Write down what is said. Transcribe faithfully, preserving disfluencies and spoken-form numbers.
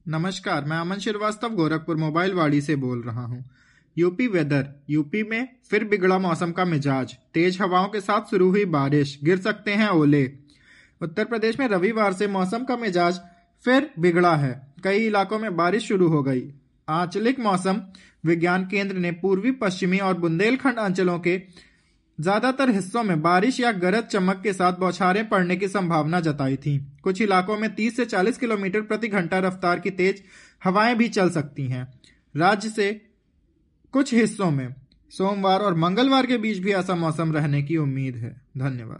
नमस्कार, मैं अमन श्रीवास्तव गोरखपुर मोबाइल वाड़ी से बोल रहा हूँ। UP weather. यूपी में फिर बिगड़ा मौसम का मिजाज। तेज हवाओं के साथ शुरू हुई बारिश, गिर सकते हैं ओले। उत्तर प्रदेश में रविवार से मौसम का मिजाज फिर बिगड़ा है। कई इलाकों में बारिश शुरू हो गई। आंचलिक मौसम विज्ञान केंद्र ने पूर्वी पश्चिमी और बुंदेलखंड अंचलों के ज्यादातर हिस्सों में बारिश या गरज चमक के साथ बौछारें पड़ने की संभावना जताई थी। कुछ इलाकों में तीस से चालीस किलोमीटर प्रति घंटा रफ्तार की तेज हवाएं भी चल सकती हैं। राज्य से कुछ हिस्सों में सोमवार और मंगलवार के बीच भी ऐसा मौसम रहने की उम्मीद है। धन्यवाद।